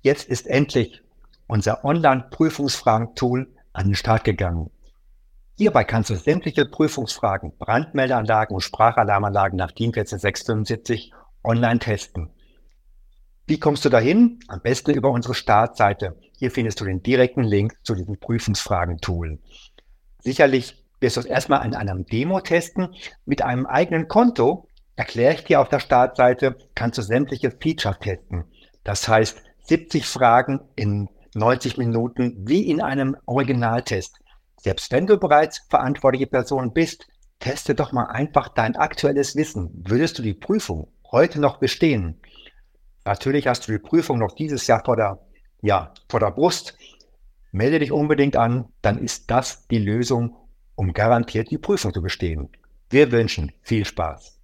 Jetzt ist endlich unser Online-Prüfungsfragen-Tool an den Start gegangen. Hierbei kannst du sämtliche Prüfungsfragen, Brandmeldeanlagen und Sprachalarmanlagen nach DIN 14675 online testen. Wie kommst du dahin? Am besten über unsere Startseite. Hier findest du den direkten Link zu diesem Prüfungsfragen-Tool. Sicherlich wirst du es erstmal in einem Demo testen. Mit einem eigenen Konto, erkläre ich dir auf der Startseite, kannst du sämtliche Features testen. Das heißt, 70 Fragen in 90 Minuten wie in einem Originaltest. Selbst wenn du bereits verantwortliche Person bist, teste doch mal einfach dein aktuelles Wissen. Würdest du die Prüfung heute noch bestehen? Natürlich hast du die Prüfung noch dieses Jahr vor der Brust. Melde dich unbedingt an, dann ist das die Lösung, um garantiert die Prüfung zu bestehen. Wir wünschen viel Spaß.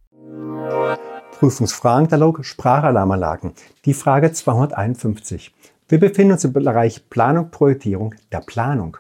Prüfungsfragenkatalog Sprachalarmanlagen. Die Frage 251. Wir befinden uns im Bereich Planung, Projektierung der Planung.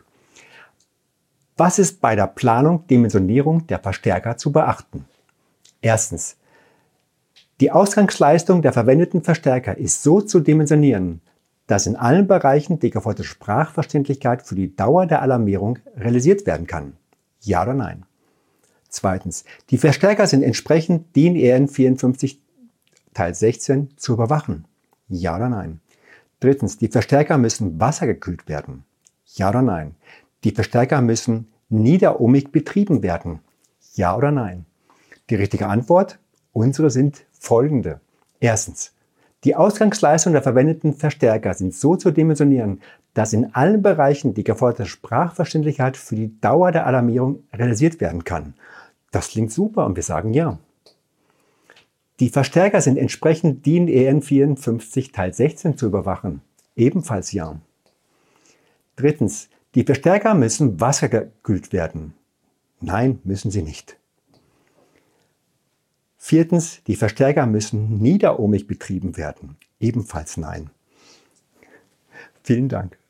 Was ist bei der Planung, Dimensionierung der Verstärker zu beachten? Erstens. Die Ausgangsleistung der verwendeten Verstärker ist so zu dimensionieren, dass in allen Bereichen die geforderte Sprachverständlichkeit für die Dauer der Alarmierung realisiert werden kann. Ja oder nein? Zweitens. Die Verstärker sind entsprechend DIN EN 54 Teil 16 zu überwachen. Ja oder nein? Drittens. Die Verstärker müssen wassergekühlt werden. Ja oder nein? Die Verstärker müssen niederohmig betrieben werden. Ja oder nein? Die richtige Antwort? Unsere sind folgende. Erstens. Die Ausgangsleistung der verwendeten Verstärker sind so zu dimensionieren, dass in allen Bereichen die geforderte Sprachverständlichkeit für die Dauer der Alarmierung realisiert werden kann. Das klingt super und wir sagen ja. Die Verstärker sind entsprechend DIN EN 54 Teil 16 zu überwachen. Ebenfalls ja. Drittens. Die Verstärker müssen wassergekühlt werden. Nein, müssen sie nicht. Viertens. Die Verstärker müssen niederohmig betrieben werden. Ebenfalls nein. Vielen Dank.